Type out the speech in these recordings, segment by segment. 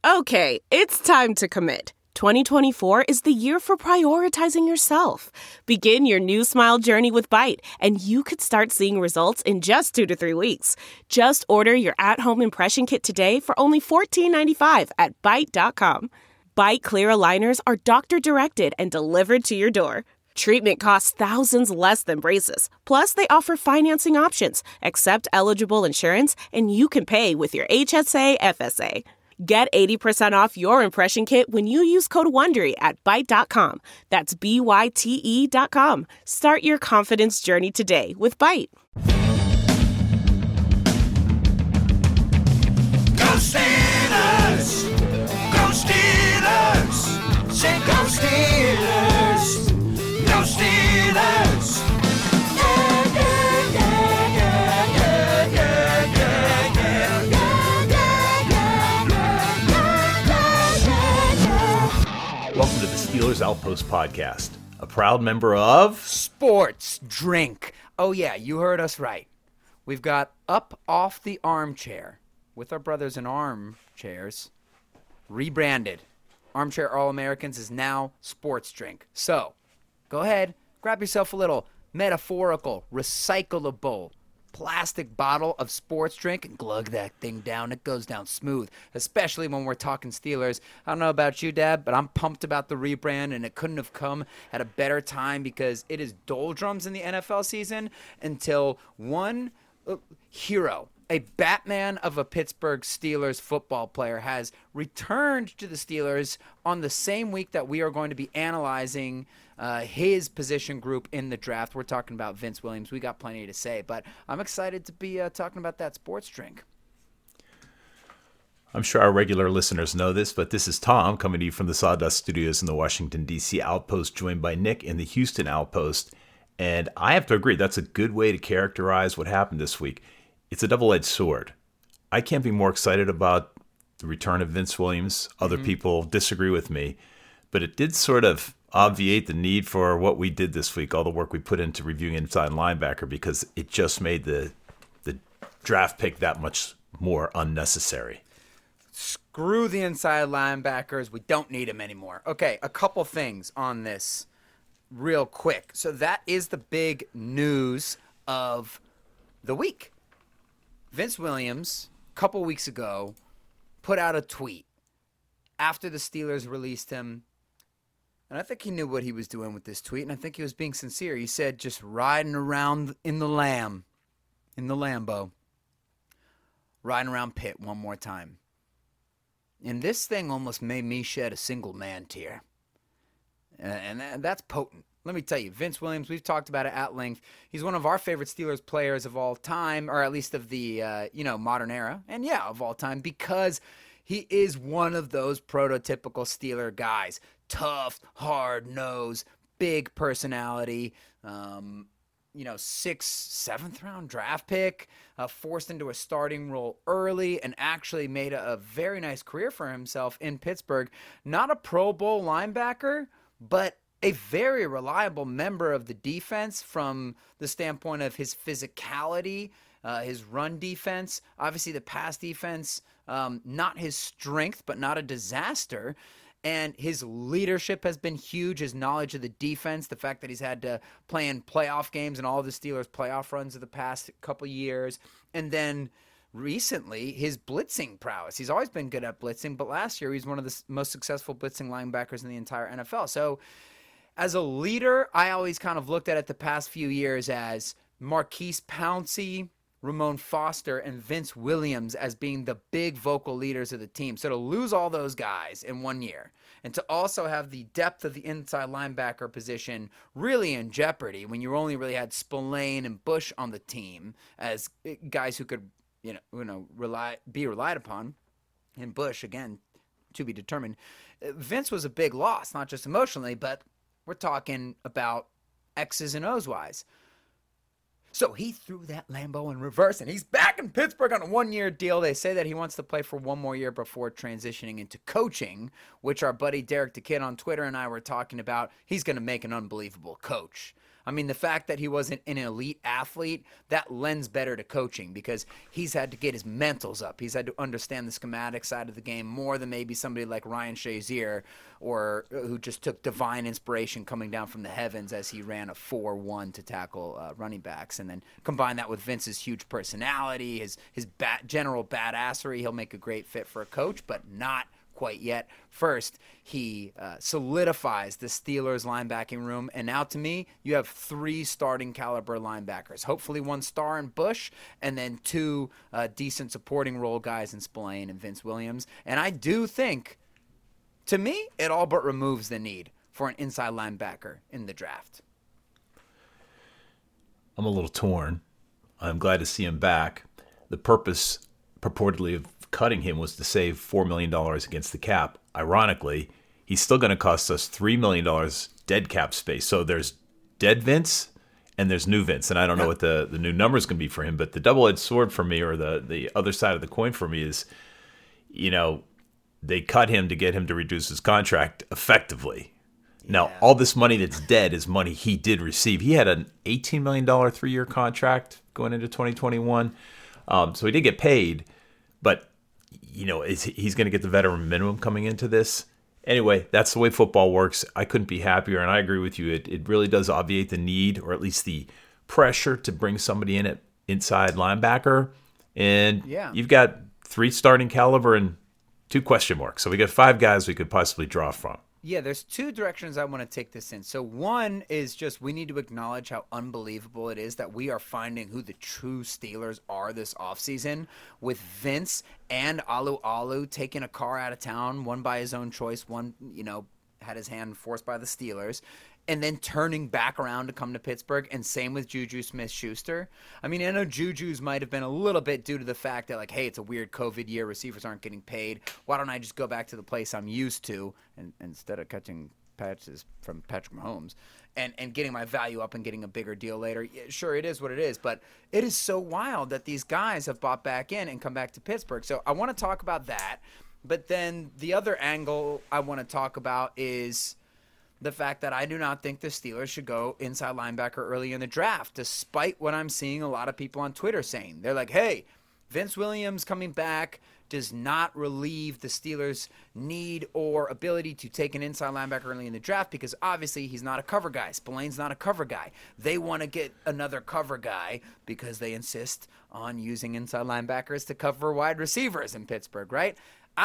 Okay, it's time to commit. 2024 is the year for prioritizing yourself. Begin your new smile journey with Byte, and you could start seeing results in just 2 to 3 weeks. Just order your at-home impression kit today for only $14.95 at Byte.com. Byte Clear aligners are doctor-directed and delivered to your door. Treatment costs thousands less than braces. Plus, they offer financing options, accept eligible insurance, and you can pay with your HSA FSA. Get 80% off your impression kit when you use code WONDERY at Byte.com. That's BYTE.com. Start your confidence journey today with Byte. Go Steelers! Go Steelers! Say go Steelers! Go Steelers! Welcome to the Steelers Outpost Podcast, a proud member of Sports Drink. Oh yeah, you heard us right. We've got Up Off the Armchair with our brothers in armchairs, rebranded. Armchair All-Americans is now Sports Drink. So, go ahead, grab yourself a little metaphorical, recyclable plastic bottle of sports drink and glug that thing down. It goes down smooth, especially when we're talking Steelers. I don't know about you, Dad, but I'm pumped about the rebrand, and it couldn't have come at a better time because it is doldrums in the NFL season until one hero, a Batman of a Pittsburgh Steelers football player, has returned to the Steelers on the same week that we are going to be analyzing his position group in the draft. We're talking about Vince Williams. We got plenty to say, but I'm excited to be talking about that sports drink. I'm sure our regular listeners know this, but this is Tom coming to you from the Sawdust Studios in the Washington, D.C. Outpost, joined by Nick in the Houston Outpost. And I have to agree, that's a good way to characterize what happened this week. It's a double-edged sword. I can't be more excited about the return of Vince Williams. Other people disagree with me, but it did sort of obviate the need for what we did this week, all the work we put into reviewing inside linebacker, because it just made the draft pick that much more unnecessary. Screw the inside linebackers. We don't need them anymore. Okay, a couple things on this real quick. So that is the big news of the week. Vince Williams, a couple weeks ago, put out a tweet after the Steelers released him. And I think he knew what he was doing with this tweet, and I think he was being sincere. He said, just riding around in the Lambo, riding around Pitt one more time. And this thing almost made me shed a single man tear. And that's potent. Let me tell you, Vince Williams, we've talked about it at length. He's one of our favorite Steelers players of all time, or at least of the modern era. And yeah, of all time, because he is one of those prototypical Steeler guys. Tough, hard nose, big personality, 6th, 7th round draft pick, forced into a starting role early, and actually made a very nice career for himself in Pittsburgh. Not a Pro Bowl linebacker, but a very reliable member of the defense from the standpoint of his physicality, his run defense. Obviously, the pass defense, not his strength, but not a disaster. And his leadership has been huge, his knowledge of the defense, the fact that he's had to play in playoff games and all of the Steelers' playoff runs of the past couple years. And then recently, his blitzing prowess. He's always been good at blitzing, but last year he was one of the most successful blitzing linebackers in the entire NFL. So as a leader, I always kind of looked at it the past few years as Marquise Pouncey, Ramon Foster, and Vince Williams as being the big vocal leaders of the team. So to lose all those guys in 1 year and to also have the depth of the inside linebacker position really in jeopardy when you only really had Spillane and Bush on the team as guys who could, be relied upon, and Bush, again, to be determined. Vince was a big loss, not just emotionally, but we're talking about X's and O's wise. So he threw that Lambo in reverse, and he's back in Pittsburgh on a 1-year deal. They say that he wants to play for 1 more year before transitioning into coaching, which our buddy Derek DeKidd on Twitter and I were talking about. He's going to make an unbelievable coach. I mean, the fact that he wasn't an elite athlete, that lends better to coaching because he's had to get his mentals up. He's had to understand the schematic side of the game more than maybe somebody like Ryan Shazier, or who just took divine inspiration coming down from the heavens as he ran a 4-1 to tackle running backs. And then combine that with Vince's huge personality, his general badassery. He'll make a great fit for a coach, but not quite yet. First, he solidifies the Steelers linebacking room, and now to me, you have 3 starting caliber linebackers. Hopefully 1 star in Bush, and then 2 decent supporting role guys in Spillane and Vince Williams. And I do think, to me, it all but removes the need for an inside linebacker in the draft. I'm a little torn. I'm glad to see him back. The purpose purportedly of cutting him was to save $4 million against the cap. Ironically, he's still going to cost us $3 million dead cap space. So there's dead Vince and there's new Vince. And I don't know what the new number is going to be for him. But the double-edged sword for me, or the other side of the coin for me, is, they cut him to get him to reduce his contract effectively. Now, all this money that's dead is money he did receive. He had an $18 million 3-year contract going into 2021. So he did get paid, but he's going to get the veteran minimum coming into this. Anyway, that's the way football works. I couldn't be happier, and I agree with you. It really does obviate the need, or at least the pressure, to bring somebody in at inside linebacker. And you've got 3 starting caliber and 2 question marks. So we got 5 guys we could possibly draw from. Yeah, there's 2 directions I want to take this in. So one is just we need to acknowledge how unbelievable it is that we are finding who the true Steelers are this offseason, with Vince and Alu taking a car out of town, one by his own choice, one, had his hand forced by the Steelers, and then turning back around to come to Pittsburgh, and same with Juju Smith-Schuster. I mean, I know Juju's might have been a little bit due to the fact that, hey, it's a weird COVID year, receivers aren't getting paid. Why don't I just go back to the place I'm used to, and instead of catching patches from Patrick Mahomes and getting my value up and getting a bigger deal later? Yeah, sure, it is what it is, but it is so wild that these guys have bought back in and come back to Pittsburgh. So I want to talk about that, but then the other angle I want to talk about is the fact that I do not think the Steelers should go inside linebacker early in the draft, despite what I'm seeing a lot of people on Twitter saying. They're like, hey, Vince Williams coming back does not relieve the Steelers' need or ability to take an inside linebacker early in the draft, because obviously he's not a cover guy. Spillane's not a cover guy. They want to get another cover guy because they insist on using inside linebackers to cover wide receivers in Pittsburgh, right?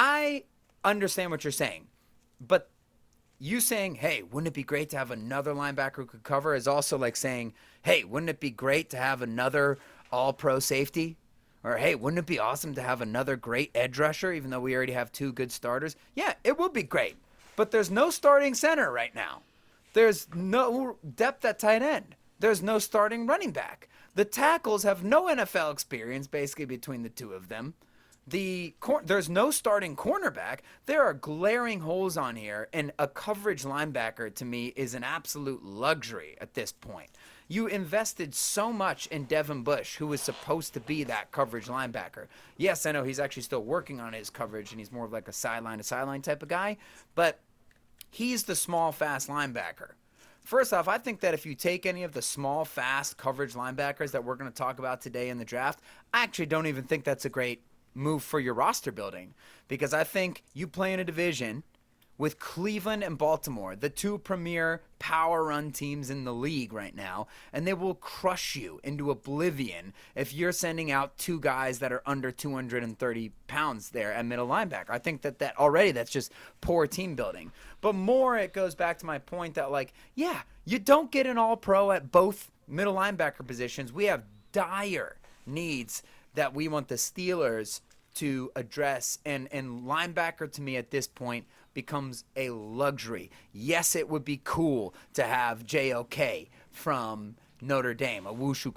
I understand what you're saying, but you saying, hey, wouldn't it be great to have another linebacker who could cover, is also like saying, hey, wouldn't it be great to have another all-pro safety? Or, hey, wouldn't it be awesome to have another great edge rusher, even though we already have 2 good starters? Yeah, it would be great. But there's no starting center right now. There's no depth at tight end. There's no starting running back. The tackles have no NFL experience, basically, between the 2 of them. There's no starting cornerback. There are glaring holes on here, and a coverage linebacker, to me, is an absolute luxury at this point. You invested so much in Devin Bush, who was supposed to be that coverage linebacker. Yes, I know he's actually still working on his coverage, and he's more of like a sideline-to-sideline type of guy, but he's the small, fast linebacker. First off, I think that if you take any of the small, fast coverage linebackers that we're going to talk about today in the draft, I actually don't even think that's a great move for your roster building, because I think you play in a division with Cleveland and Baltimore, the 2 premier power run teams in the league right now, and they will crush you into oblivion if you're sending out 2 guys that are under 230 pounds there at middle linebacker. I think that already that's just poor team building. But more, it goes back to my point that, you don't get an all-pro at both middle linebacker positions. We have dire needs that we want the Steelers to address, and linebacker to me at this point becomes a luxury. Yes, it would be cool to have JOK from Notre Dame, Owusu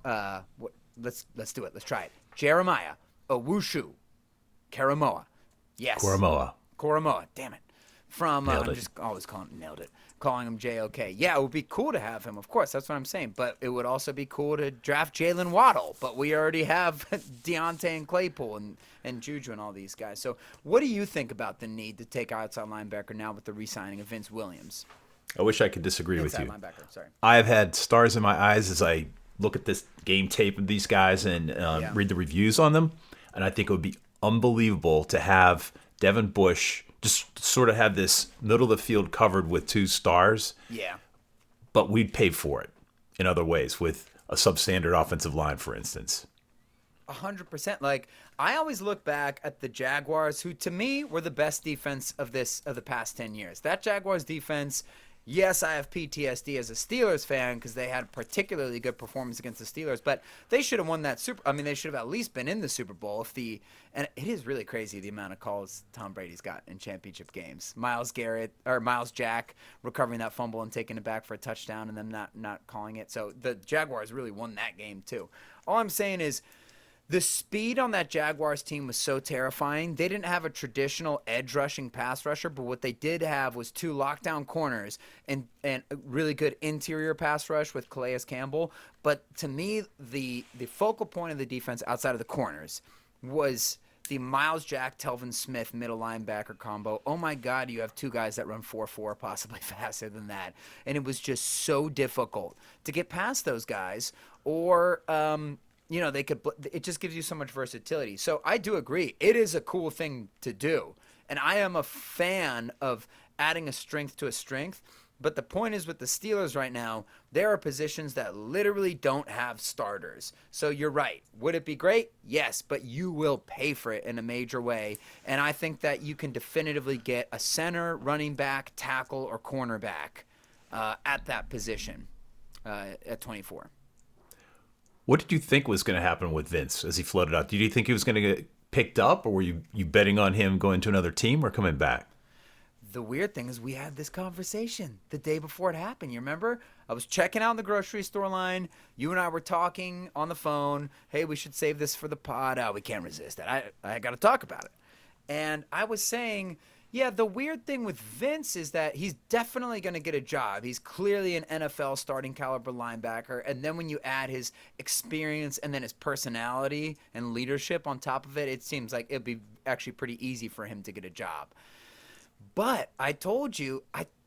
let's do it. Let's try it. Jeremiah Owusu Karamoa. Yes. Koromoa. Damn it. From I'm just always calling him JOK. Yeah, it would be cool to have him, of course. That's what I'm saying. But it would also be cool to draft Jalen Waddle. But we already have Deontay and Claypool and Juju and all these guys. So what do you think about the need to take outside linebacker now with the re-signing of Vince Williams? I wish I could disagree with Inside you. linebacker, sorry. I've had stars in my eyes as I look at this game tape of these guys and read the reviews on them, and I think it would be unbelievable to have Devin Bush just sort of have this middle of the field covered with 2 stars. Yeah. But we'd pay for it in other ways with a substandard offensive line, for instance. 100%. Like, I always look back at the Jaguars, who to me were the best defense of the past 10 years. That Jaguars defense, yes, I have PTSD as a Steelers fan because they had a particularly good performance against the Steelers, but they should have won that they should have at least been in the Super Bowl and it is really crazy the amount of calls Tom Brady's got in championship games. Miles Jack recovering that fumble and taking it back for a touchdown and them not calling it. So the Jaguars really won that game too. All I'm saying is, the speed on that Jaguars team was so terrifying. They didn't have a traditional edge rushing pass rusher, but what they did have was 2 lockdown corners and a really good interior pass rush with Calais Campbell. But to me, the focal point of the defense outside of the corners was the Miles Jack, Telvin Smith middle linebacker combo. Oh my God, you have 2 guys that run 4.4, possibly faster than that. And it was just so difficult to get past those guys or it just gives you so much versatility. So I do agree. It is a cool thing to do. And I am a fan of adding a strength to a strength. But the point is with the Steelers right now, there are positions that literally don't have starters. So you're right. Would it be great? Yes, but you will pay for it in a major way. And I think that you can definitively get a center, running back, tackle, or cornerback at that position at 24. What did you think was going to happen with Vince as he floated out? Did you think he was going to get picked up, or were you betting on him going to another team or coming back? The weird thing is we had this conversation the day before it happened. You remember? I was checking out in the grocery store line. You and I were talking on the phone. Hey, we should save this for the pod. Oh, we can't resist it. I got to talk about it. And I was saying, yeah, the weird thing with Vince is that he's definitely going to get a job. He's clearly an NFL starting caliber linebacker. And then when you add his experience and then his personality and leadership on top of it, it seems like it'd be actually pretty easy for him to get a job. But I told you,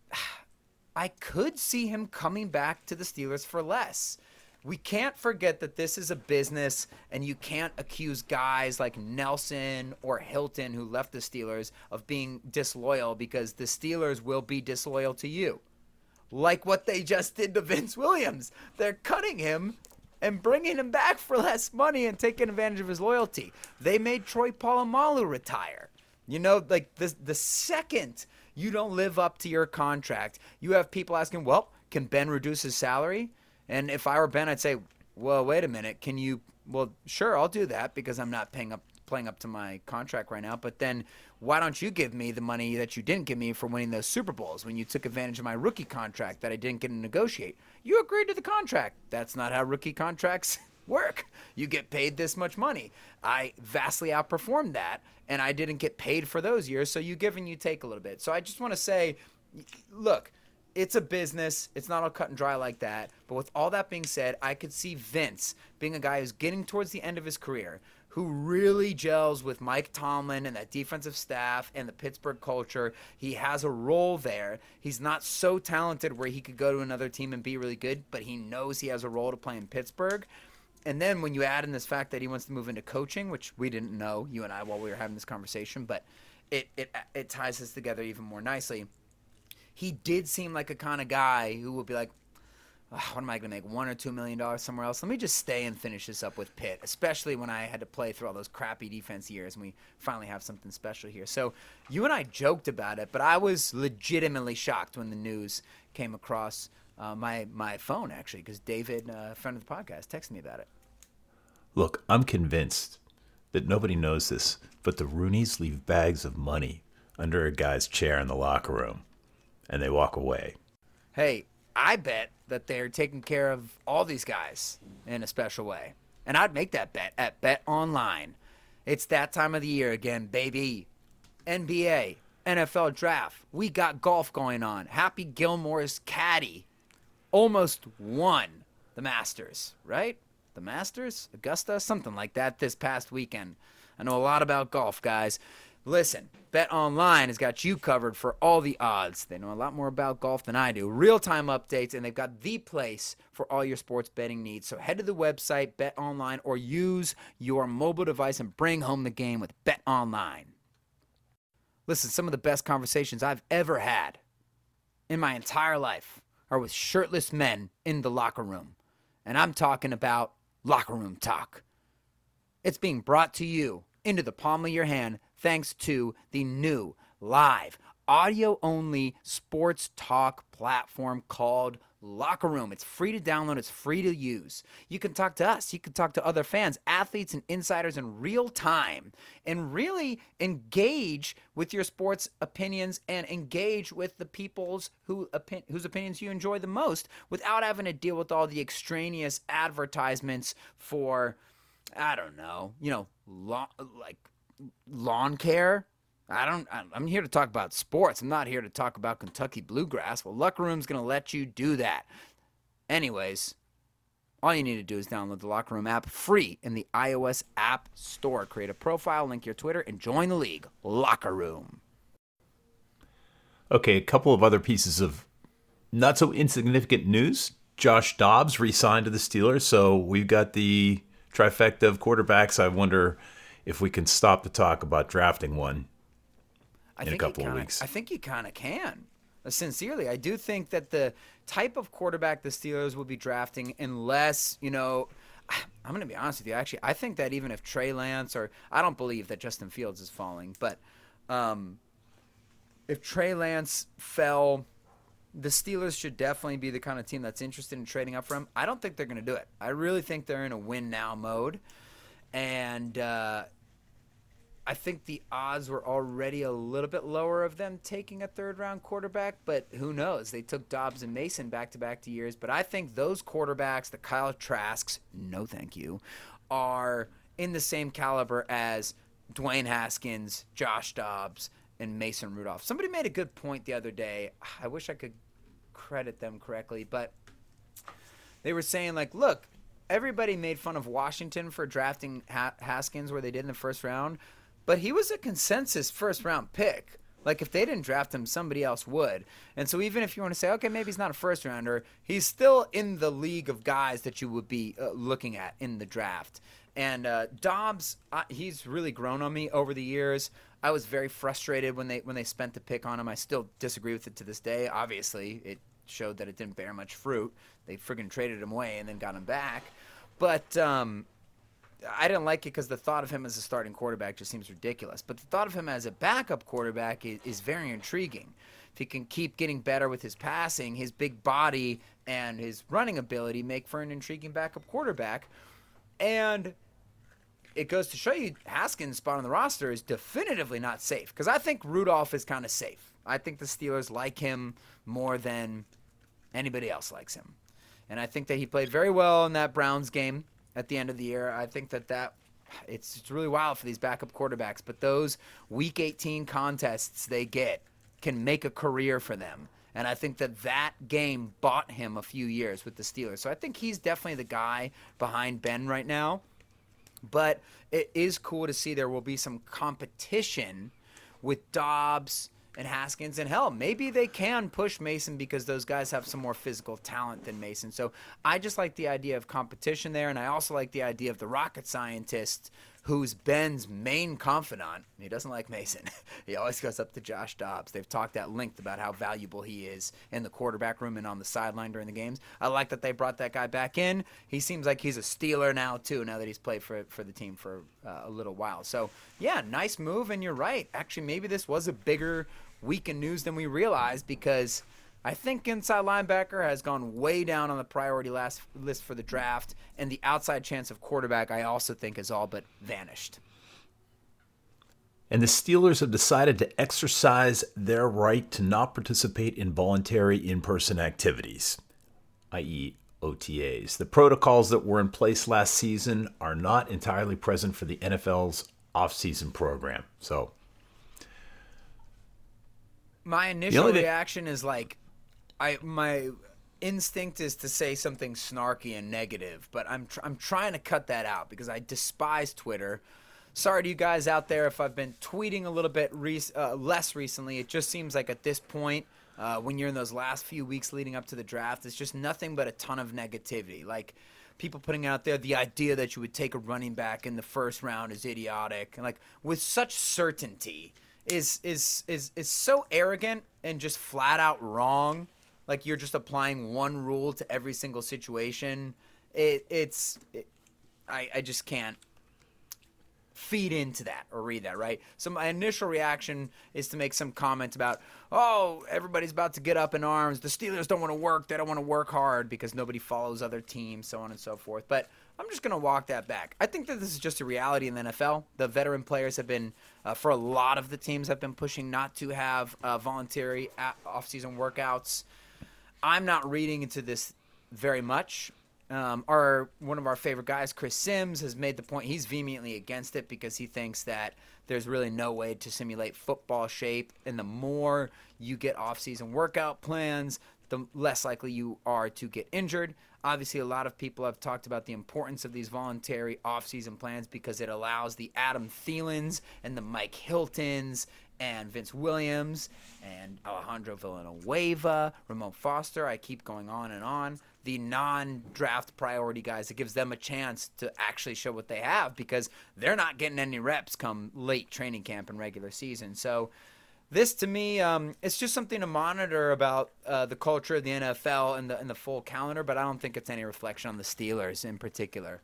I could see him coming back to the Steelers for less. We can't forget that this is a business, and you can't accuse guys like Nelson or Hilton, who left the Steelers, of being disloyal, because the Steelers will be disloyal to you. Like what they just did to Vince Williams. They're cutting him and bringing him back for less money and taking advantage of his loyalty. They made Troy Polamalu retire. You know, like the second you don't live up to your contract, you have people asking, well, can Ben reduce his salary? And if I were Ben, I'd say, well, wait a minute. Can you? Well, sure, I'll do that because I'm not playing up to my contract right now. But then why don't you give me the money that you didn't give me for winning those Super Bowls when you took advantage of my rookie contract that I didn't get to negotiate? You agreed to the contract. That's not how rookie contracts work. You get paid this much money. I vastly outperformed that, and I didn't get paid for those years, so you give and you take a little bit. So I just want to say, look, it's a business. It's not all cut and dry like that. But with all that being said, I could see Vince being a guy who's getting towards the end of his career, who really gels with Mike Tomlin and that defensive staff and the Pittsburgh culture. He has a role there. He's not so talented where he could go to another team and be really good, but he knows he has a role to play in Pittsburgh. And then when you add in this fact that he wants to move into coaching, which we didn't know, you and I, while we were having this conversation, but it ties us together even more nicely. He did seem like a kind of guy who would be like, oh, what am I going to make, $1 or $2 million somewhere else? Let me just stay and finish this up with Pitt, especially when I had to play through all those crappy defense years, and we finally have something special here. So you and I joked about it, but I was legitimately shocked when the news came across my phone, actually, because David, a friend of the podcast, texted me about it. Look, I'm convinced that nobody knows this, but the Rooneys leave bags of money under a guy's chair in the locker room, and they walk away. Hey, I bet that they're taking care of all these guys in a special way. And I'd make that bet at Bet Online. It's that time of the year again, baby. NBA, NFL draft. We got golf going on. Happy Gilmore's caddy almost won the Masters, right? The Masters? Augusta? Something like that this past weekend. I know a lot about golf, guys. Listen, BetOnline has got you covered for all the odds. They know a lot more about golf than I do. Real-time updates, and they've got the place for all your sports betting needs. So head to the website, BetOnline, or use your mobile device and bring home the game with BetOnline. Listen, some of the best conversations I've ever had in my entire life are with shirtless men in the locker room. And I'm talking about Locker Room Talk. It's being brought to you into the palm of your hand thanks to the new live audio-only sports talk platform called Locker Room. It's free to download. It's free to use. You can talk to us. You can talk to other fans, athletes, and insiders in real time and really engage with your sports opinions and engage with the people's whose opinions you enjoy the most without having to deal with all the extraneous advertisements for, I don't know, lawn care. I'm here to talk about sports. I'm not here to talk about Kentucky Bluegrass. Well, Locker Room's going to let you do that. Anyways, all you need to do is download the Locker Room app free in the iOS App Store. Create a profile, link your Twitter, and join the league. Locker Room. Okay, a couple of other pieces of not so insignificant news. Josh Dobbs re-signed to the Steelers, so we've got the trifecta of quarterbacks. I wonder if we can stop the talk about drafting one in a couple of weeks. I think you kind of can. Sincerely, I do think that the type of quarterback the Steelers will be drafting, unless, I'm going to be honest with you, actually, I think that even if Trey Lance, or I don't believe that Justin Fields is falling, but if Trey Lance fell, the Steelers should definitely be the kind of team that's interested in trading up for him. I don't think they're going to do it. I really think they're in a win-now mode, and I think the odds were already a little bit lower of them taking a third-round quarterback, but who knows? They took Dobbs and Mason back-to-back years, but I think those quarterbacks, the Kyle Trasks, no thank you, are in the same caliber as Dwayne Haskins, Josh Dobbs, and Mason Rudolph. Somebody made a good point the other day. I wish I could credit them correctly, but they were saying, look, everybody made fun of Washington for drafting Haskins where they did in the first round, but he was a consensus first-round pick. If they didn't draft him, somebody else would. And so even if you want to say, okay, maybe he's not a first-rounder, he's still in the league of guys that you would be looking at in the draft. And Dobbs, he's really grown on me over the years. I was very frustrated when they spent the pick on him. I still disagree with it to this day. Obviously, it showed that it didn't bear much fruit. They friggin' traded him away and then got him back. But I didn't like it because the thought of him as a starting quarterback just seems ridiculous. But the thought of him as a backup quarterback is very intriguing. If he can keep getting better with his passing, his big body, and his running ability make for an intriguing backup quarterback. And it goes to show you Haskins' spot on the roster is definitively not safe, because I think Rudolph is kind of safe. I think the Steelers like him more than anybody else likes him. And I think that he played very well in that Browns game at the end of the year. I think that it's really wild for these backup quarterbacks, but those Week 18 contests they get can make a career for them. And I think that game bought him a few years with the Steelers. So I think he's definitely the guy behind Ben right now. But it is cool to see there will be some competition with Dobbs and Haskins. And hell, maybe they can push Mason because those guys have some more physical talent than Mason. So I just like the idea of competition there. And I also like the idea of the rocket scientist who's Ben's main confidant. He doesn't like Mason. He always goes up to Josh Dobbs. They've talked at length about how valuable he is in the quarterback room and on the sideline during the games. I like that they brought that guy back in. He seems like he's a Steeler now, too, now that he's played for the team for a little while. So, yeah, nice move, and you're right. Actually, maybe this was a bigger week in news than we realized, because I think inside linebacker has gone way down on the priority list for the draft, and the outside chance of quarterback I also think has all but vanished. And the Steelers have decided to exercise their right to not participate in voluntary in-person activities, i.e. OTAs. The protocols that were in place last season are not entirely present for the NFL's off-season program. So my initial reaction is my instinct is to say something snarky and negative, but I'm trying to cut that out because I despise Twitter. sorry to you guys out there if I've been tweeting a little bit less recently. It just seems like at this point, when you're in those last few weeks leading up to the draft, it's just nothing but a ton of negativity. Like, people putting out there the idea that you would take a running back in the first round is idiotic, and like with such certainty is so arrogant and just flat out wrong. Like, you're just applying one rule to every single situation. I just can't feed into that or read that, right? So my initial reaction is to make some comment about, oh, everybody's about to get up in arms. The Steelers don't want to work. They don't want to work hard because nobody follows other teams, so on and so forth. But I'm just going to walk that back. I think that this is just a reality in the NFL. The veteran players have been, for a lot of the teams, have been pushing not to have voluntary off-season workouts. I'm not reading into this very much. One of our favorite guys, Chris Sims, has made the point he's vehemently against it because he thinks that there's really no way to simulate football shape, and the more you get off-season workout plans, the less likely you are to get injured. Obviously, a lot of people have talked about the importance of these voluntary off-season plans because it allows the Adam Thielens and the Mike Hiltons and Vince Williams and Alejandro Villanueva, Ramon Foster, I keep going on, the non-draft priority guys. It gives them a chance to actually show what they have because they're not getting any reps come late training camp and regular season. So this, to me, it's just something to monitor about the culture of the NFL and the full calendar, but I don't think it's any reflection on the Steelers in particular.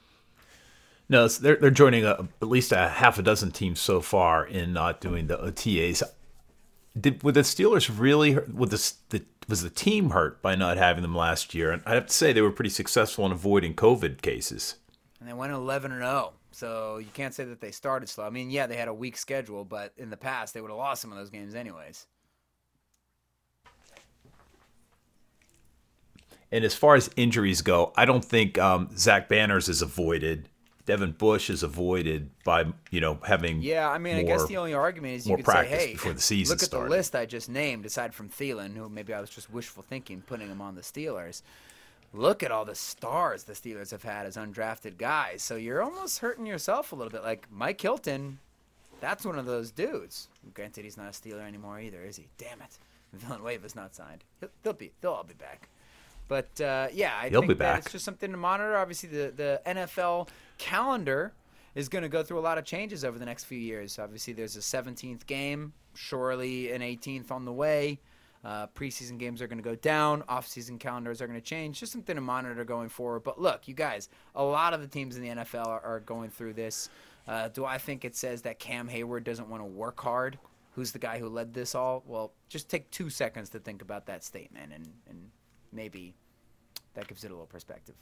No, they're joining at least a half a dozen teams so far in not doing the OTAs. Were the Steelers really was the team hurt by not having them last year? And I have to say they were pretty successful in avoiding COVID cases. And they went 11-0, so you can't say that they started slow. I mean, yeah, they had a weak schedule, but in the past they would have lost some of those games anyways. And as far as injuries go, I don't think Zach Banners is avoided. Devin Bush is avoided by, having I guess the only argument is you could say, hey, before the season look at started. the list I just named, aside from Thielen, who maybe I was just wishful thinking putting him on the Steelers. Look at all the stars the Steelers have had as undrafted guys. So you're almost hurting yourself a little bit. Like Mike Hilton, that's one of those dudes. Granted, he's not a Steeler anymore either, is he? Damn it. Villanueva's not signed. They'll all be back. But, I think that it's just something to monitor. Obviously, the NFL calendar is going to go through a lot of changes over the next few years. Obviously, there's a 17th game, surely an 18th on the way. Preseason games are going to go down. Off-season calendars are going to change. Just something to monitor going forward. But, look, you guys, a lot of the teams in the NFL are going through this. Do I think it says that Cam Hayward doesn't want to work hard? Who's the guy who led this all? Well, just take 2 seconds to think about that statement, and maybe that gives it a little perspective.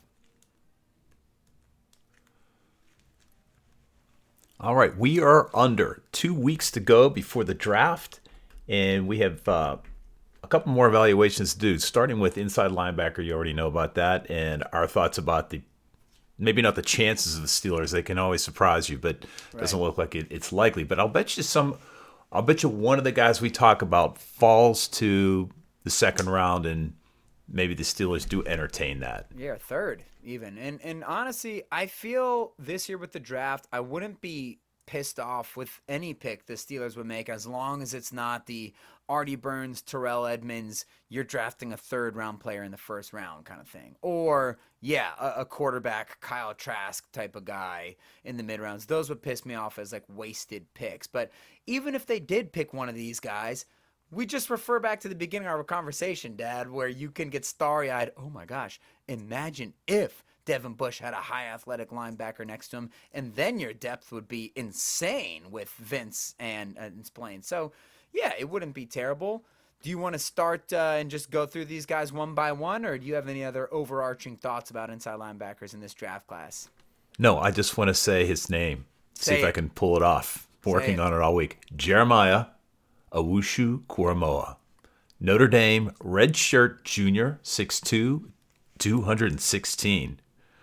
All right, we are under 2 weeks to go before the draft, and we have a couple more evaluations to do, starting with inside linebacker. You already know about that, and our thoughts about maybe not the chances of the Steelers. They can always surprise you, but it doesn't look like it's likely. But I'll bet you one of the guys we talk about falls to the second round, and maybe the Steelers do entertain that. Yeah, third even. And honestly, I feel this year with the draft, I wouldn't be pissed off with any pick the Steelers would make as long as it's not the Artie Burns, Terrell Edmonds, you're drafting a third-round player in the first round kind of thing. Or, a quarterback, Kyle Trask type of guy in the mid-rounds. Those would piss me off as, like, wasted picks. But even if they did pick one of these guys, we just refer back to the beginning of our conversation, Dad, where you can get starry-eyed. Oh, my gosh, imagine if Devin Bush had a high athletic linebacker next to him, and then your depth would be insane with Vince and Spillane. So, yeah, it wouldn't be terrible. Do you want to start and just go through these guys one by one, or do you have any other overarching thoughts about inside linebackers in this draft class? No, I just want to say his name. See if I can pull it off. Working on it all week. Jeremiah Owusu Koramoah. Notre Dame redshirt junior, 6'2", 216.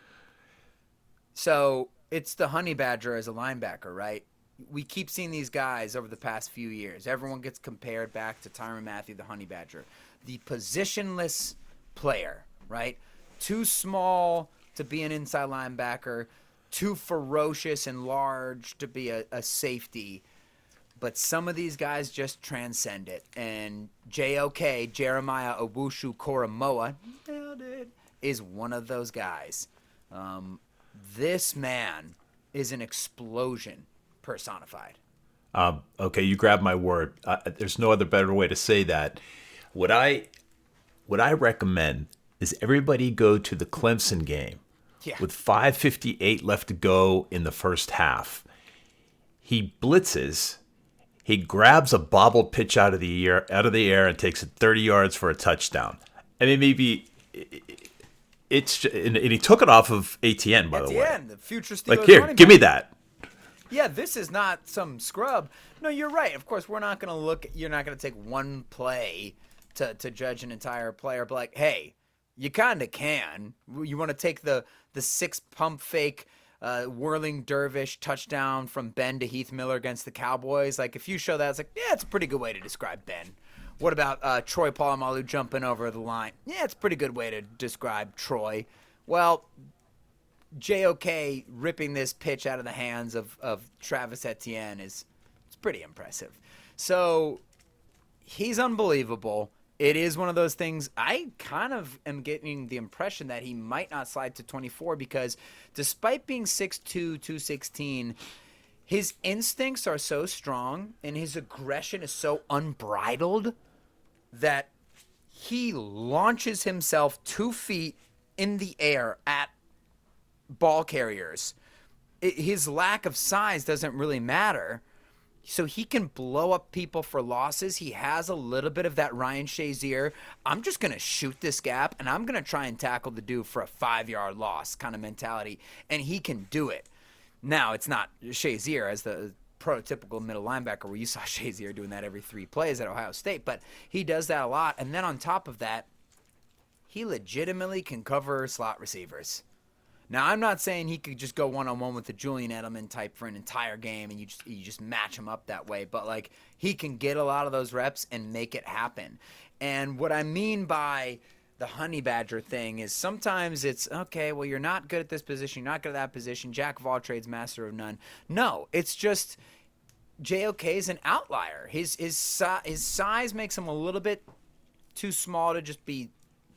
So it's the Honey Badger as a linebacker, right? We keep seeing these guys over the past few years. Everyone gets compared back to Tyrann Mathieu, the Honey Badger. The positionless player, right? Too small to be an inside linebacker. too ferocious and large to be a safety. But some of these guys just transcend it. And JOK, Jeremiah Owusu-Koramoah, nailed it, is one of those guys. This man is an explosion personified. Okay, you grabbed my word. There's no other better way to say that. What I recommend is everybody go to the Clemson game with 5:58 left to go in the first half. He blitzes. He grabs a bobbled pitch out of the air and takes it 30 yards for a touchdown. I mean, maybe and he took it off of ATN, by the way. ATN, the future Steelers Like, here, running give me back. that. Yeah, this is not some scrub. No, you're right. Of course, we're not going to look. You're not going to take one play to judge an entire player. But like, hey, you kind of can. You want to take the 6 pump fake whirling dervish touchdown from Ben to Heath Miller against the Cowboys. Like, if you show that, it's like, yeah, it's a pretty good way to describe Ben. What about Troy Polamalu jumping over the line? Yeah, it's a pretty good way to describe Troy. Well, JOK ripping this pitch out of the hands of Travis Etienne it's pretty impressive. So he's unbelievable. It is one of those things. I kind of am getting the impression that he might not slide to 24 because despite being 6'2", 216, his instincts are so strong and his aggression is so unbridled that he launches himself 2 feet in the air at ball carriers. His lack of size doesn't really matter. So he can blow up people for losses. He has a little bit of that Ryan Shazier, I'm just going to shoot this gap, and I'm going to try and tackle the dude for a 5-yard loss kind of mentality. And he can do it. Now, it's not Shazier as the prototypical middle linebacker where you saw Shazier doing that every 3 plays at Ohio State. But he does that a lot. And then on top of that, he legitimately can cover slot receivers. Now, I'm not saying he could just go one-on-one with the Julian Edelman type for an entire game and you just match him up that way. But, like, he can get a lot of those reps and make it happen. And what I mean by the honey badger thing is sometimes it's, okay, well, you're not good at this position, you're not good at that position, jack of all trades, master of none. No, it's just JOK is an outlier. His size makes him a little bit too small to just be,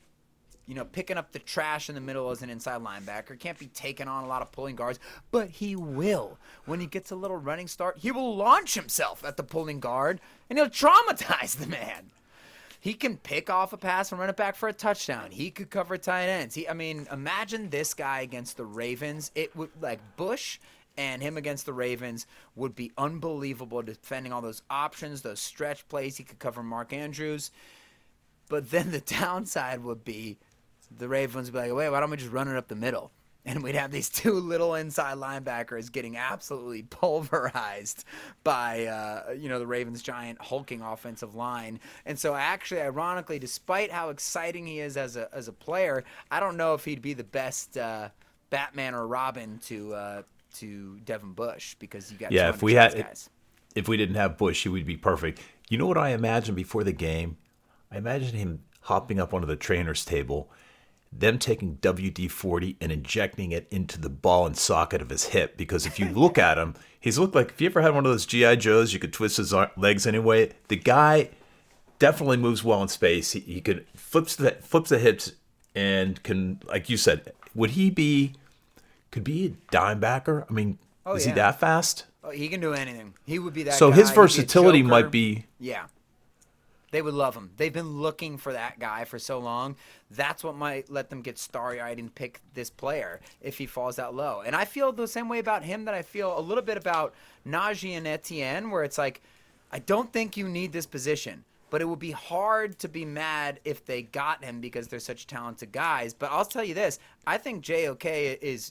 picking up the trash in the middle as an inside linebacker. Can't be taking on a lot of pulling guards, but he will. When he gets a little running start, he will launch himself at the pulling guard, and he'll traumatize the man. He can pick off a pass and run it back for a touchdown. He could cover tight ends. Imagine this guy against the Ravens. It would, like, Bush and him against the Ravens would be unbelievable defending all those options, those stretch plays. He could cover Mark Andrews. But then the downside would be the Ravens would be like, wait, why don't we just run it up the middle? And we'd have these 2 little inside linebackers getting absolutely pulverized by, the Ravens' giant hulking offensive line. And so actually, ironically, despite how exciting he is as a player, I don't know if he'd be the best Batman or Robin to Devin Bush because you got if we didn't have Bush, he would be perfect. You know what I imagine before the game? I imagine him hopping up onto the trainer's table, them taking WD-40 and injecting it into the ball and socket of his hip. Because if you look at him, he's looked like, if you ever had one of those G.I. Joes, you could twist his legs anyway. The guy definitely moves well in space. He could flips the hips and can, like you said, could be a dime backer? I mean, is he that fast? Oh, he can do anything. He would be that guy. So his versatility might be... Yeah. They would love him. They've been looking for that guy for so long. That's what might let them get starry-eyed and pick this player if he falls that low. And I feel the same way about him that I feel a little bit about Najee and Etienne, where it's like, I don't think you need this position, but it would be hard to be mad if they got him because they're such talented guys. But I'll tell you this. I think JOK is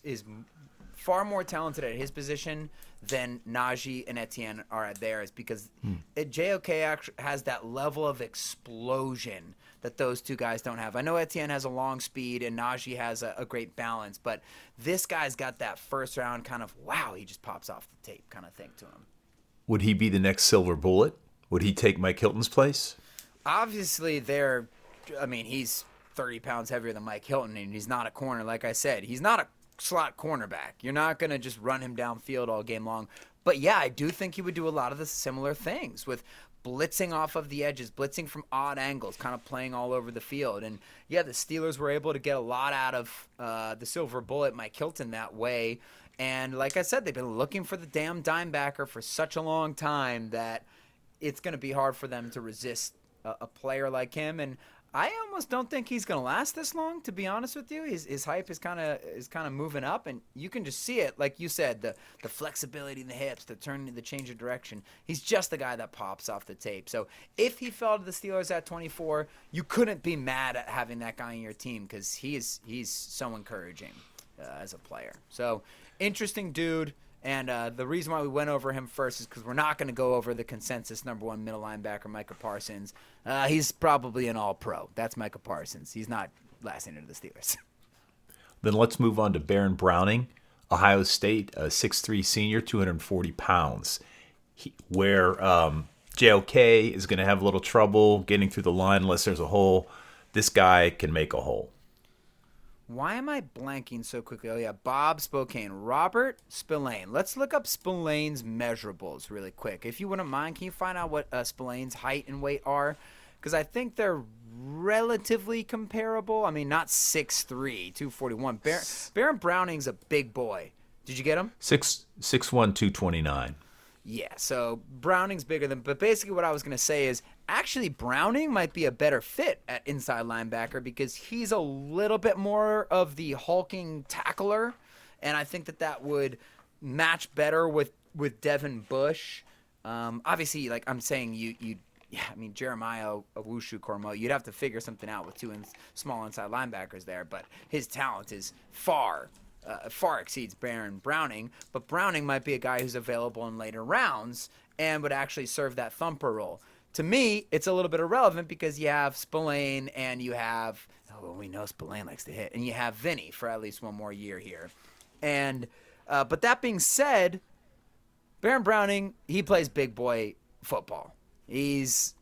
far more talented at his position than Najee and Etienne are at theirs because JOK actually has that level of explosion that those 2 guys don't have. I know Etienne has a long speed and Najee has a great balance, but this guy's got that first round kind of, wow, he just pops off the tape kind of thing to him. Would he be the next silver bullet? Would he take Mike Hilton's place? Obviously, he's 30 pounds heavier than Mike Hilton, and he's not a corner. Like I said, he's not a slot cornerback. You're not going to just run him downfield all game long. But yeah, I do think he would do a lot of the similar things with blitzing off of the edges, blitzing from odd angles, kind of playing all over the field. And yeah, the Steelers were able to get a lot out of the silver bullet, Mike Hilton, that way. And like I said, they've been looking for the damn dime backer for such a long time that it's going to be hard for them to resist a player like him. And I almost don't think he's going to last this long, to be honest with you. His hype is kind of moving up, and you can just see it. Like you said, the flexibility in the hips, the change of direction. He's just the guy that pops off the tape. So if he fell to the Steelers at 24, you couldn't be mad at having that guy in your team because he's so encouraging as a player. So interesting dude. And the reason why we went over him first is because we're not going to go over the consensus number one middle linebacker, Micah Parsons. He's probably an all-pro. That's Micah Parsons. He's not lasting into the Steelers. Then let's move on to Baron Browning, Ohio State, a 6'3 senior, 240 pounds, where JOK is going to have a little trouble getting through the line unless there's a hole. This guy can make a hole. Why am I blanking so quickly? Oh, yeah, Bob Spokane. Robert Spillane. Let's look up Spillane's measurables really quick. If you wouldn't mind, can you find out what Spillane's height and weight are? Because I think they're relatively comparable. I mean, not 6'3", 241. Baron Browning's a big boy. Did you get him? 6'1", 229. Yeah, so Browning's bigger than, but basically what I was going to say is actually Browning might be a better fit at inside linebacker because he's a little bit more of the hulking tackler, and I think that would match better with Devin Bush. Obviously, like I'm saying, Jeremiah Owusu-Koramoah, you'd have to figure something out with two small inside linebackers there, but his talent is far exceeds Baron Browning, but Browning might be a guy who's available in later rounds and would actually serve that thumper role. To me, it's a little bit irrelevant because you have Spillane and you have, we know Spillane likes to hit, and you have Vinny for at least one more year here. And but that being said, Baron Browning, he plays big boy football. He's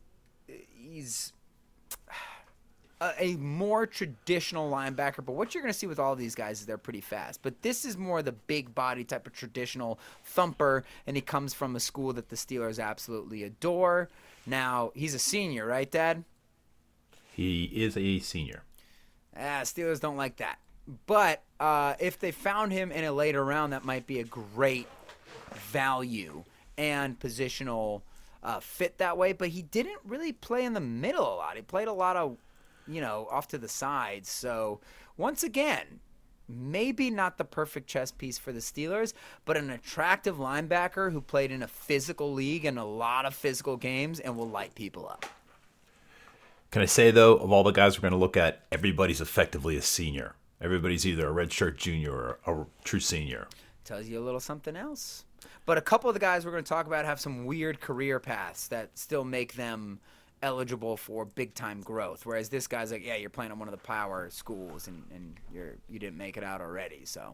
a more traditional linebacker, but what you're going to see with all these guys is they're pretty fast. But this is more the big body type of traditional thumper, and he comes from a school that the Steelers absolutely adore. Now, he's a senior, right, Dad? He is a senior. Steelers don't like that. But if they found him in a later round, that might be a great value and positional fit that way. But he didn't really play in the middle a lot. He played a lot of off to the sides. So once again, maybe not the perfect chess piece for the Steelers, but an attractive linebacker who played in a physical league and a lot of physical games and will light people up. Can I say, though, of all the guys we're going to look at, everybody's effectively a senior. Everybody's either a redshirt junior or a true senior. Tells you a little something else. But a couple of the guys we're going to talk about have some weird career paths that still make them eligible for big-time growth, whereas this guy's like, yeah, you're playing at one of the power schools and you didn't make it out already. So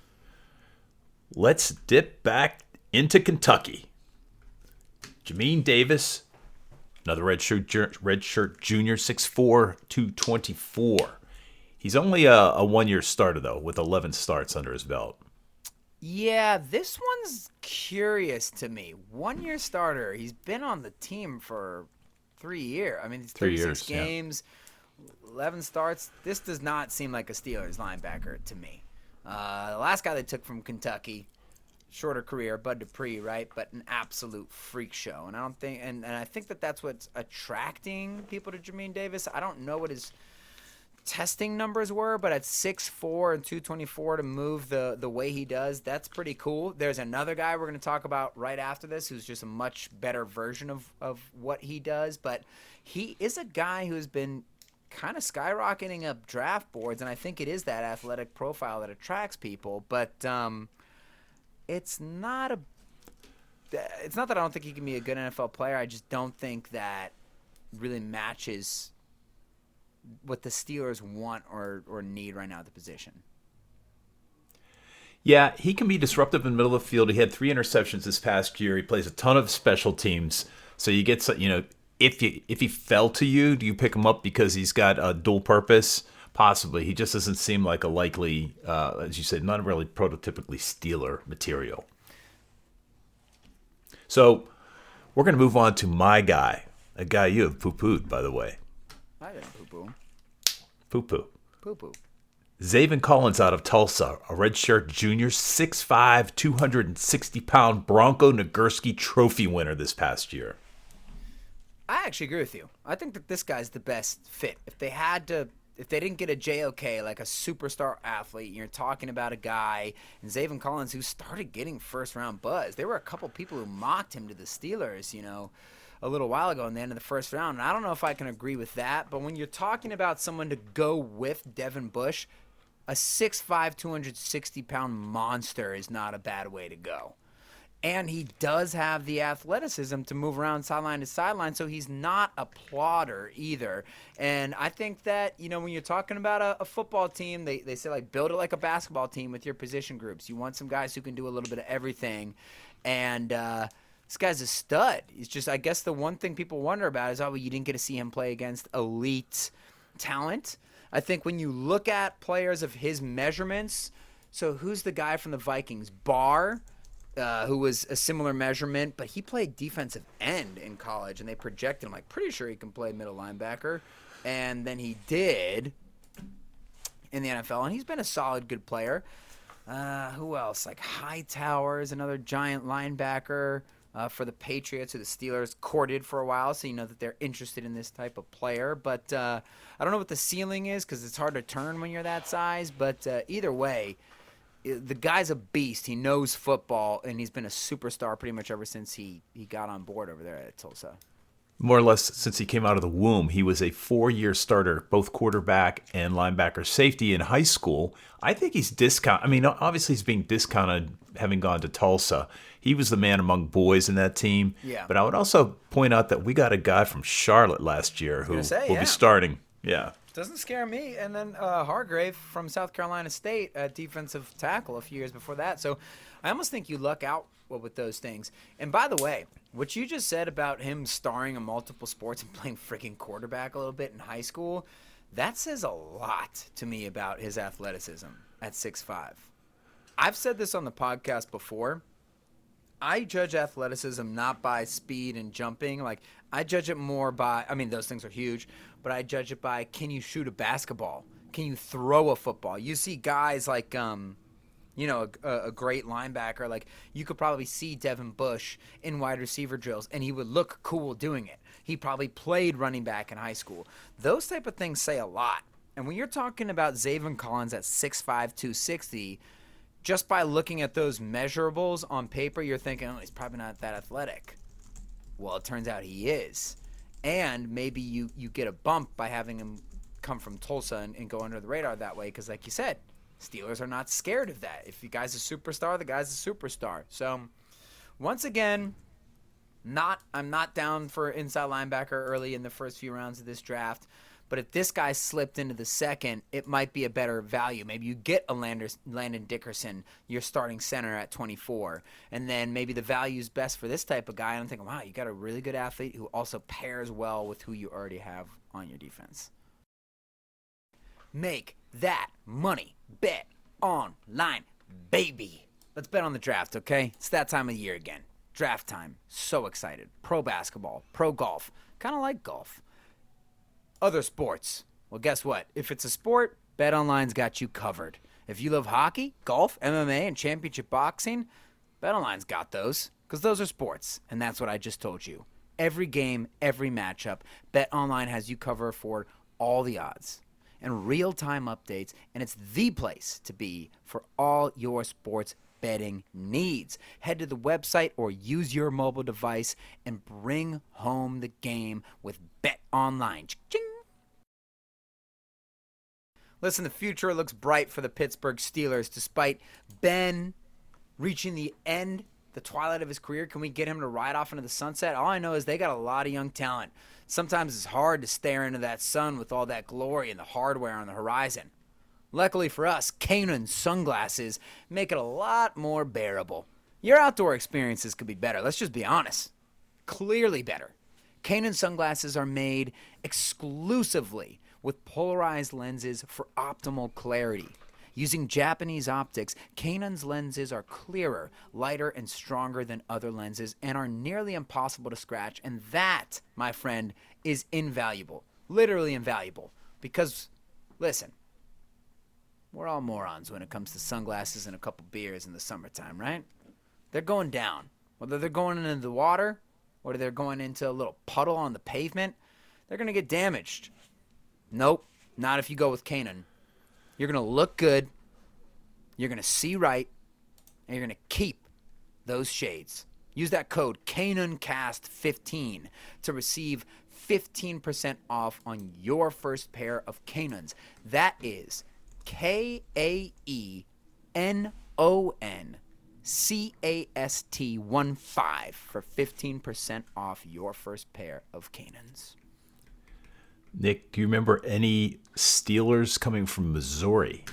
let's dip back into Kentucky. Jamin Davis, another redshirt junior, 6'4", 224. He's only a one-year starter, though, with 11 starts under his belt. Yeah, this one's curious to me. One-year starter. He's been on the team for 3 years. I mean, 36 games, 11 starts. This does not seem like a Steelers linebacker to me. The last guy they took from Kentucky, shorter career, Bud Dupree, right? But an absolute freak show. And I don't think, and I think that's what's attracting people to Jamin Davis. I don't know what his testing numbers were, but at 6'4" and 224 to move the way he does, that's pretty cool. There's another guy we're going to talk about right after this who's just a much better version of what he does, but he is a guy who's been kind of skyrocketing up draft boards, and I think it is that athletic profile that attracts people, but it's not that I don't think he can be a good NFL player. I just don't think that really matches what the Steelers want or need right now at the position. Yeah, he can be disruptive in the middle of the field. He had 3 interceptions this past year. He plays a ton of special teams. So you get, if he fell to you, do you pick him up because he's got a dual purpose? Possibly. He just doesn't seem like a likely, as you said, not really prototypically Steeler material. So we're going to move on to my guy, a guy you have poo-pooed, by the way. I didn't poo-poo. Poo-poo. Poo-poo. Zaven Collins out of Tulsa, a redshirt junior, 6'5", 260-pound Bronco Nagurski Trophy winner this past year. I actually agree with you. I think that this guy's the best fit. If they didn't get a JOK, like a superstar athlete, you're talking about a guy, and Zaven Collins, who started getting first-round buzz. There were a couple people who mocked him to the Steelers, a little while ago in the end of the first round. And I don't know if I can agree with that, but when you're talking about someone to go with Devin Bush, a 6'5", 260-pound monster is not a bad way to go. And he does have the athleticism to move around sideline to sideline, so he's not a plodder either. And I think that, when you're talking about a football team, they say, like, build it like a basketball team with your position groups. You want some guys who can do a little bit of everything. And this guy's a stud. He's just, I guess the one thing people wonder about is, you didn't get to see him play against elite talent. I think when you look at players of his measurements, so who's the guy from the Vikings? Barr. Who was a similar measurement, but he played defensive end in college, and they projected him. Like, pretty sure he can play middle linebacker, and then he did in the NFL, and he's been a solid, good player. Who else? Like Hightower is another giant linebacker for the Patriots, who the Steelers courted for a while, so you know that they're interested in this type of player. But I don't know what the ceiling is because it's hard to turn when you're that size, but either way, the guy's a beast. He knows football, and he's been a superstar pretty much ever since he got on board over there at Tulsa. More or less since he came out of the womb, he was a 4-year starter, both quarterback and linebacker safety in high school. I think he's discounted. I mean, obviously he's being discounted having gone to Tulsa. He was the man among boys in that team. Yeah. But I would also point out that we got a guy from Charlotte last year who will be starting. Yeah. Doesn't scare me. And then Hargrave from South Carolina State, defensive tackle a few years before that. So I almost think you luck out with those things. And by the way, what you just said about him starring in multiple sports and playing freaking quarterback a little bit in high school, that says a lot to me about his athleticism at 6'5". I've said this on the podcast before. I judge athleticism not by speed and jumping. Like, I judge it more by, those things are huge, but I judge it by, can you shoot a basketball? Can you throw a football? You see guys like, a great linebacker. Like, you could probably see Devin Bush in wide receiver drills, and he would look cool doing it. He probably played running back in high school. Those type of things say a lot. And when you're talking about Zaven Collins at 6'5", 260, just by looking at those measurables on paper, you're thinking, he's probably not that athletic. Well, it turns out he is. And maybe you get a bump by having him come from Tulsa and go under the radar that way because, like you said, Steelers are not scared of that. If the guy's a superstar, the guy's a superstar. So, once again, I'm not down for inside linebacker early in the first few rounds of this draft. But if this guy slipped into the second, it might be a better value. Maybe you get a Landon Dickerson, your starting center at 24. And then maybe the value is best for this type of guy. And I'm thinking, wow, you got a really good athlete who also pairs well with who you already have on your defense. Make that money. Bet online, baby. Let's bet on the draft, okay? It's that time of year again. Draft time. So excited. Pro basketball, pro golf. Kind of like golf. Other sports. Well, guess what? If it's a sport, BetOnline's got you covered. If you love hockey, golf, MMA, and championship boxing, BetOnline's got those because those are sports, and that's what I just told you. Every game, every matchup, BetOnline has you covered for all the odds and real-time updates, and it's the place to be for all your sports betting needs. Head to the website or use your mobile device and bring home the game with BetOnline. Ching! Listen, the future looks bright for the Pittsburgh Steelers. Despite Ben reaching the twilight of his career, can we get him to ride off into the sunset? All I know is they got a lot of young talent. Sometimes it's hard to stare into that sun with all that glory and the hardware on the horizon. Luckily for us, Kaenon sunglasses make it a lot more bearable. Your outdoor experiences could be better. Let's just be honest. Clearly better. Kaenon sunglasses are made exclusively with polarized lenses for optimal clarity. Using Japanese optics, Canon's lenses are clearer, lighter, and stronger than other lenses and are nearly impossible to scratch. And that, my friend, is invaluable. Literally invaluable. Because, listen, we're all morons when it comes to sunglasses and a couple beers in the summertime, right? They're going down. Whether they're going into the water or they're going into a little puddle on the pavement, they're going to get damaged. Nope, not if you go with Canon. You're going to look good, you're going to see right, and you're going to keep those shades. Use that code CanonCast15 to receive 15% off on your first pair of Canons. That is KAENONCAST15 for 15% off your first pair of Canons. Nick, do you remember any Steelers coming from Missouri?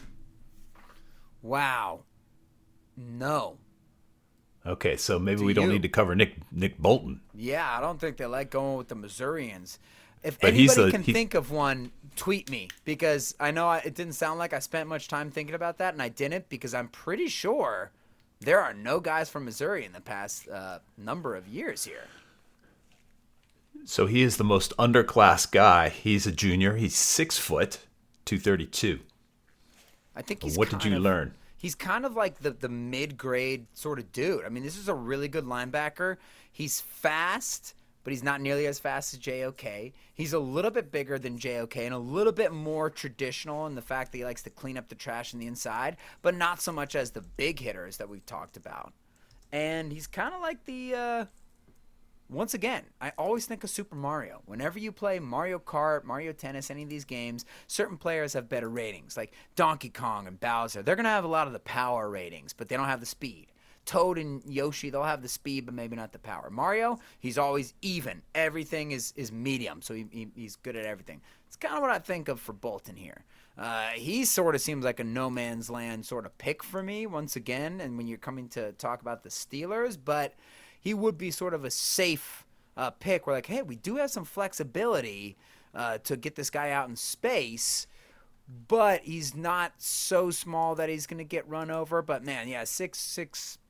Wow. No. Okay, so maybe we don't need to cover Nick Bolton. Yeah, I don't think they like going with the Missourians. If But anybody can think of one, tweet me, because I know it didn't sound like I spent much time thinking about that, and I didn't, because I'm pretty sure there are no guys from Missouri in the past number of years here. So he is the most underclass guy. He's a junior. He's 6 foot, 232. I think he's What did you learn? He's kind of like the mid-grade sort of dude. I mean, this is a really good linebacker. He's fast, but he's not nearly as fast as JOK. He's a little bit bigger than JOK and a little bit more traditional in the fact that he likes to clean up the trash on the inside, but not so much as the big hitters that we've talked about. And he's kind of like the... Once again, I always think of Super Mario. Whenever you play Mario Kart, Mario Tennis, any of these games, certain players have better ratings, like Donkey Kong and Bowser. They're going to have a lot of the power ratings, but they don't have the speed. Toad and Yoshi, they'll have the speed, but maybe not the power. Mario, he's always even. Everything is medium, so he's good at everything. It's kind of what I think of for Bolton here. He sort of seems like a no man's land sort of pick for me, once again, and when you're coming to talk about the Steelers, but he would be sort of a safe pick. We're like, hey, we do have some flexibility to get this guy out in space, but he's not so small that he's going to get run over. But, man, yeah, 6'0",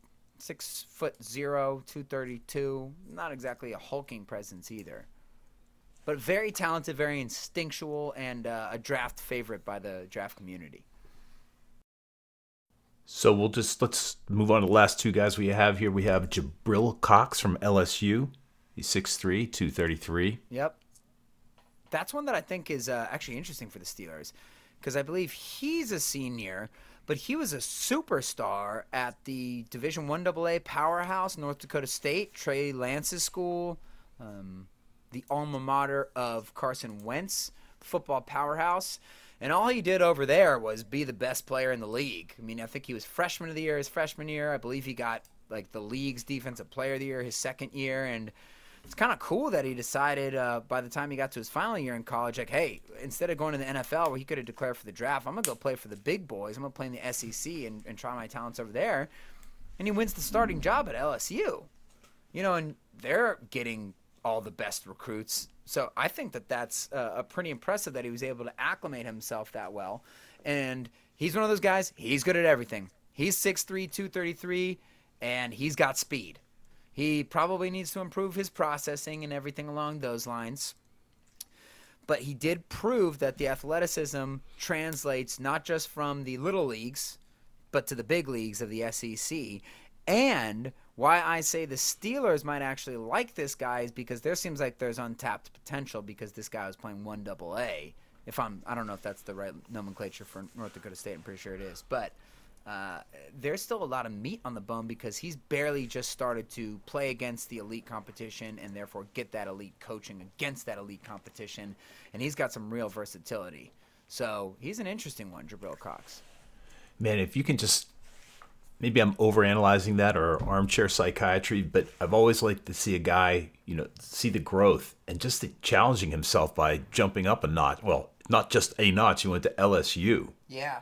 232. Not exactly a hulking presence either. But very talented, very instinctual, and a draft favorite by the draft community. So let's move on to the last two guys we have here. We have Jabril Cox from LSU. He's 6'3", 233. Yep. That's one that I think is actually interesting for the Steelers because I believe he's a senior, but he was a superstar at the Division I AA powerhouse, North Dakota State, Trey Lance's school, the alma mater of Carson Wentz, football powerhouse. And all he did over there was be the best player in the league. I mean, I think he was freshman of the year his freshman year. I believe he got like the league's defensive player of the year his second year. And it's kind of cool that he decided by the time he got to his final year in college, like, hey, instead of going to the NFL where he could have declared for the draft, I'm going to go play for the big boys. I'm going to play in the SEC and try my talents over there. And he wins the starting job at LSU. You know, and they're getting all the best recruits. So I think that's a pretty impressive that he was able to acclimate himself that well. And he's one of those guys, he's good at everything. He's 6'3", 233, and he's got speed. He probably needs to improve his processing and everything along those lines. But he did prove that the athleticism translates not just from the little leagues, but to the big leagues of the SEC. And why I say the Steelers might actually like this guy is because there seems like there's untapped potential because this guy was playing 1AA. I don't know if that's the right nomenclature for North Dakota State. I'm pretty sure it is. But there's still a lot of meat on the bone because he's barely just started to play against the elite competition and therefore get that elite coaching against that elite competition. And he's got some real versatility. So he's an interesting one, Jabril Cox. Man, if you can just... Maybe I'm overanalyzing that or armchair psychiatry, but I've always liked to see a guy, see the growth and just challenging himself by jumping up a notch. Well, not just a notch. He went to LSU. Yeah.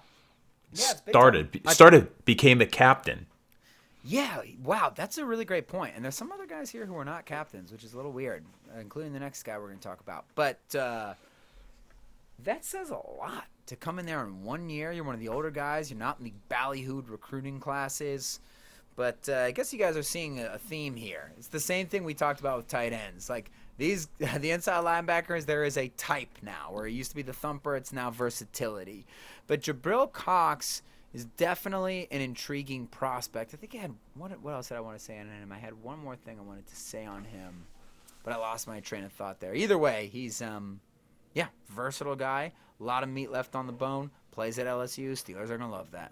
Became a captain. Yeah. Wow. That's a really great point. And there's some other guys here who are not captains, which is a little weird, including the next guy we're going to talk about. But that says a lot. To come in there in 1 year, you're one of the older guys. You're not in the ballyhooed recruiting classes. But I guess you guys are seeing a theme here. It's the same thing we talked about with tight ends. Like the inside linebackers, there is a type now. Where it used to be the thumper, it's now versatility. But Jabril Cox is definitely an intriguing prospect. I think I had what else did I want to say on him? I had one more thing I wanted to say on him, but I lost my train of thought there. Either way, he's versatile guy. A lot of meat left on the bone. Plays at LSU. Steelers are gonna love that.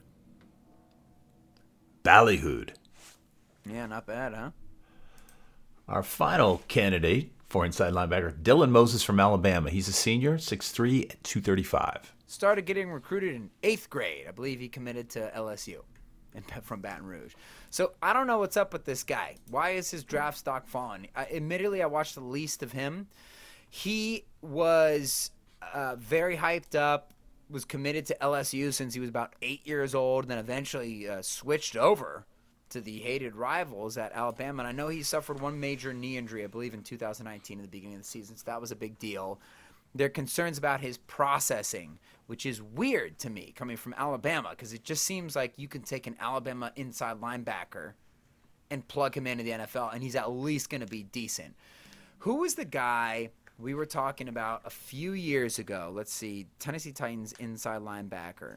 Ballyhooed. Yeah, not bad, huh? Our final candidate for inside linebacker, Dylan Moses from Alabama. He's a senior, 6'3", 235. Started getting recruited in 8th grade. I believe he committed to LSU from Baton Rouge. So I don't know what's up with this guy. Why is his draft stock falling? Admittedly, I watched the least of him. He was very hyped up, was committed to LSU since he was about 8 years old, and then eventually switched over to the hated rivals at Alabama. And I know he suffered one major knee injury, I believe in 2019 at the beginning of the season, so that was a big deal. There are concerns about his processing, which is weird to me coming from Alabama, because it just seems like you can take an Alabama inside linebacker and plug him into the NFL, and he's at least going to be decent. Who is the guy we were talking about a few years ago? Let's see, Tennessee Titans inside linebacker.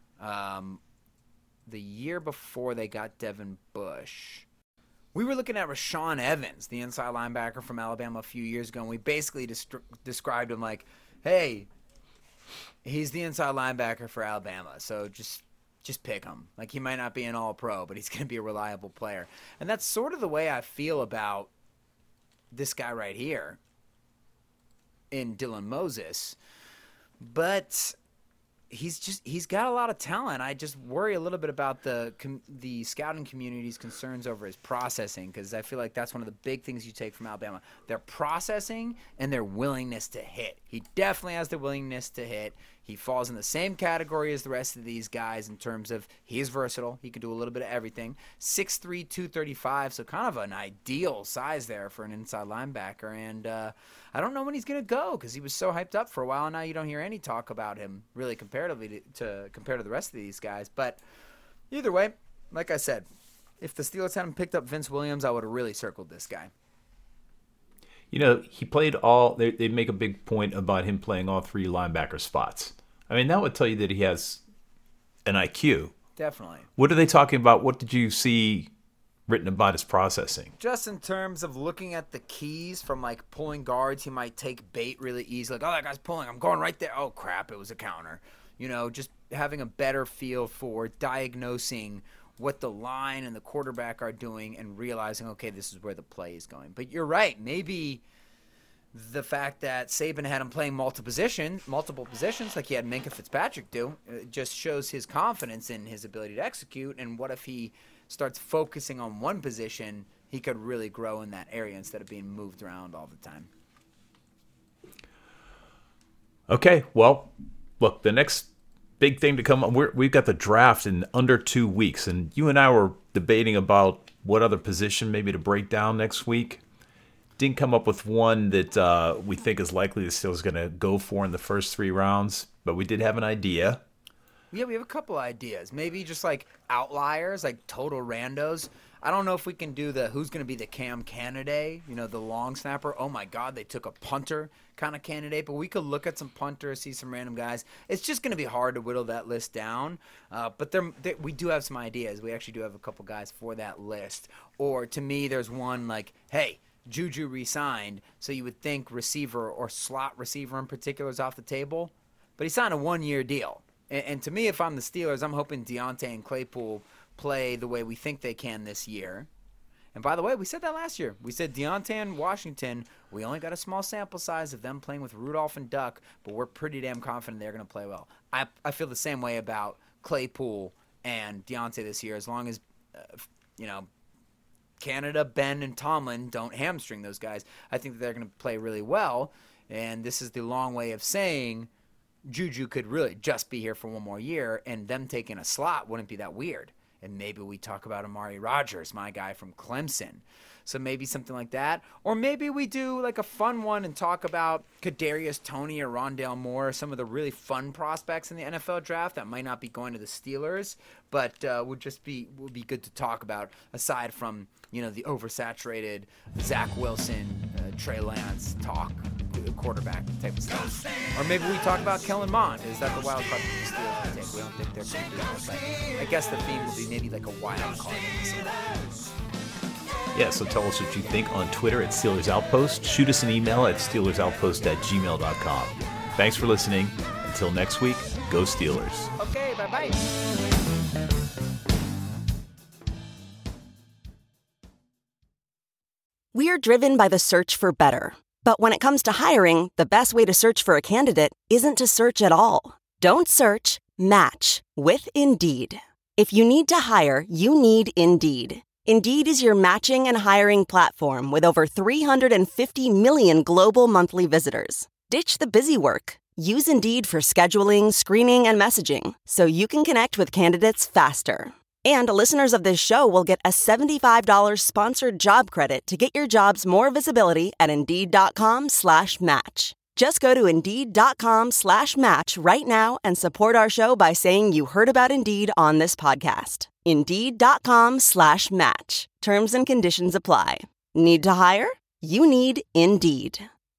The year before they got Devin Bush. We were looking at Rashaan Evans, the inside linebacker from Alabama a few years ago, and we basically described him like, hey, he's the inside linebacker for Alabama, so just pick him. Like, he might not be an all-pro, but he's going to be a reliable player. And that's sort of the way I feel about this guy right here in Dylan Moses. But he's got a lot of talent. I just worry a little bit about the scouting community's concerns over his processing, because I feel like that's one of the big things you take from Alabama. Their processing and their willingness to hit. He definitely has the willingness to hit. He falls in the same category as the rest of these guys in terms of he is versatile. He can do a little bit of everything. 6'3", 235, so kind of an ideal size there for an inside linebacker. And I don't know when he's going to go, because he was so hyped up for a while, and now you don't hear any talk about him really comparatively compared to the rest of these guys. But either way, like I said, if the Steelers hadn't picked up Vince Williams, I would have really circled this guy. You know, he played they make a big point about him playing all three linebacker spots. I mean, that would tell you that he has an IQ. Definitely. What are they talking about? What did you see written about his processing? Just in terms of looking at the keys from, like, pulling guards, he might take bait really easy. Like, oh, that guy's pulling. I'm going right there. Oh, crap, it was a counter. You know, just having a better feel for diagnosing what the line and the quarterback are doing and realizing, okay, this is where the play is going. But you're right. Maybe the fact that Saban had him playing multiple positions like he had Minkah Fitzpatrick do, just shows his confidence in his ability to execute. And what if he starts focusing on one position, he could really grow in that area instead of being moved around all the time. Okay, well, look, the next big thing to come on, we've got the draft in under 2 weeks, and you and I were debating about what other position maybe to break down next week. Didn't come up with one that we think is likely the Steelers going to go for in the first 3 rounds, but we did have an idea. Yeah, we have a couple ideas. Maybe just like outliers, like total randos. I don't know if we can do the who's going to be the Cam candidate, you know, the long snapper. Oh, my God, they took a punter kind of candidate. But we could look at some punters, see some random guys. It's just going to be hard to whittle that list down. But we do have some ideas. We actually do have a couple guys for that list. Or to me, there's one like, hey, Juju re-signed, so you would think receiver or slot receiver in particular is off the table. But he signed a 1-year deal. And to me, if I'm the Steelers, I'm hoping Deontay and Claypool play the way we think they can this year. And by the way, we said that last year. We said Deontay and Washington, we only got a small sample size of them playing with Rudolph and Duck, but we're pretty damn confident they're going to play well. I feel the same way about Claypool and Deontay this year, as long as, Canada, Ben, and Tomlin don't hamstring those guys. I think that they're going to play really well, and this is the long way of saying Juju could really just be here for one more year, and them taking a slot wouldn't be that weird. And maybe we talk about Amari Rodgers, my guy from Clemson. So maybe something like that. Or maybe we do like a fun one and talk about Kadarius Toney or Rondale Moore, some of the really fun prospects in the NFL draft that might not be going to the Steelers, but would be good to talk about aside from, you know, the oversaturated Zach Wilson, Trey Lance talk, quarterback type of stuff. Or maybe we talk about Kellen Mond. Is that the wild card that the Steelers will take? We don't think they're going to do that, but I guess the theme will be maybe like a wild card. Yeah, so tell us what you think on Twitter at Steelers Outpost. Shoot us an email at SteelersOutpost@gmail.com. Thanks for listening. Until next week, go Steelers. Okay, bye-bye. We're driven by the search for better. But when it comes to hiring, the best way to search for a candidate isn't to search at all. Don't search, match with Indeed. If you need to hire, you need Indeed. Indeed is your matching and hiring platform with over 350 million global monthly visitors. Ditch the busy work. Use Indeed for scheduling, screening, and messaging so you can connect with candidates faster. And listeners of this show will get a $75 sponsored job credit to get your jobs more visibility at Indeed.com/match. Just go to Indeed.com/match right now and support our show by saying you heard about Indeed on this podcast. Indeed.com/match. Terms and conditions apply. Need to hire? You need Indeed.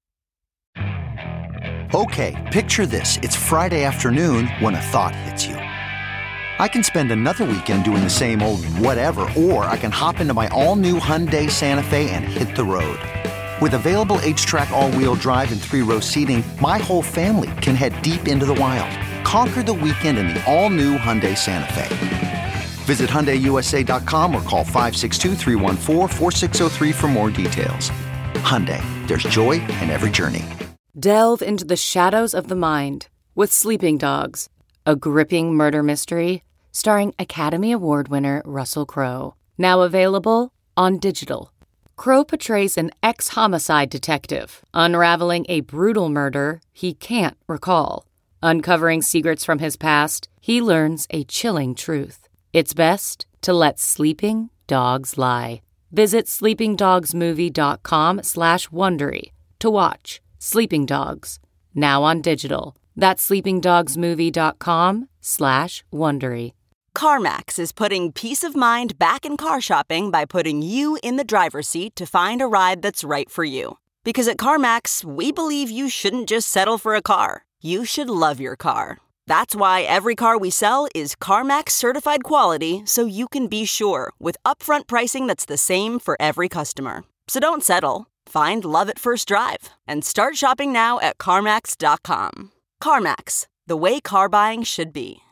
Okay, picture this. It's Friday afternoon when a thought hits you. I can spend another weekend doing the same old whatever, or I can hop into my all-new Hyundai Santa Fe and hit the road. With available H-Track all-wheel drive and 3-row seating, my whole family can head deep into the wild. Conquer the weekend in the all-new Hyundai Santa Fe. Visit HyundaiUSA.com or call 562-314-4603 for more details. Hyundai, there's joy in every journey. Delve into the shadows of the mind with Sleeping Dogs, a gripping murder mystery starring Academy Award winner Russell Crowe. Now available on digital. Crowe portrays an ex-homicide detective unraveling a brutal murder he can't recall. Uncovering secrets from his past, he learns a chilling truth. It's best to let sleeping dogs lie. Visit sleepingdogsmovie.com/Wondery to watch Sleeping Dogs, now on digital. That's sleepingdogsmovie.com/Wondery. CarMax is putting peace of mind back in car shopping by putting you in the driver's seat to find a ride that's right for you. Because at CarMax, we believe you shouldn't just settle for a car. You should love your car. That's why every car we sell is CarMax certified quality, so you can be sure with upfront pricing that's the same for every customer. So don't settle. Find love at first drive and start shopping now at CarMax.com. CarMax, the way car buying should be.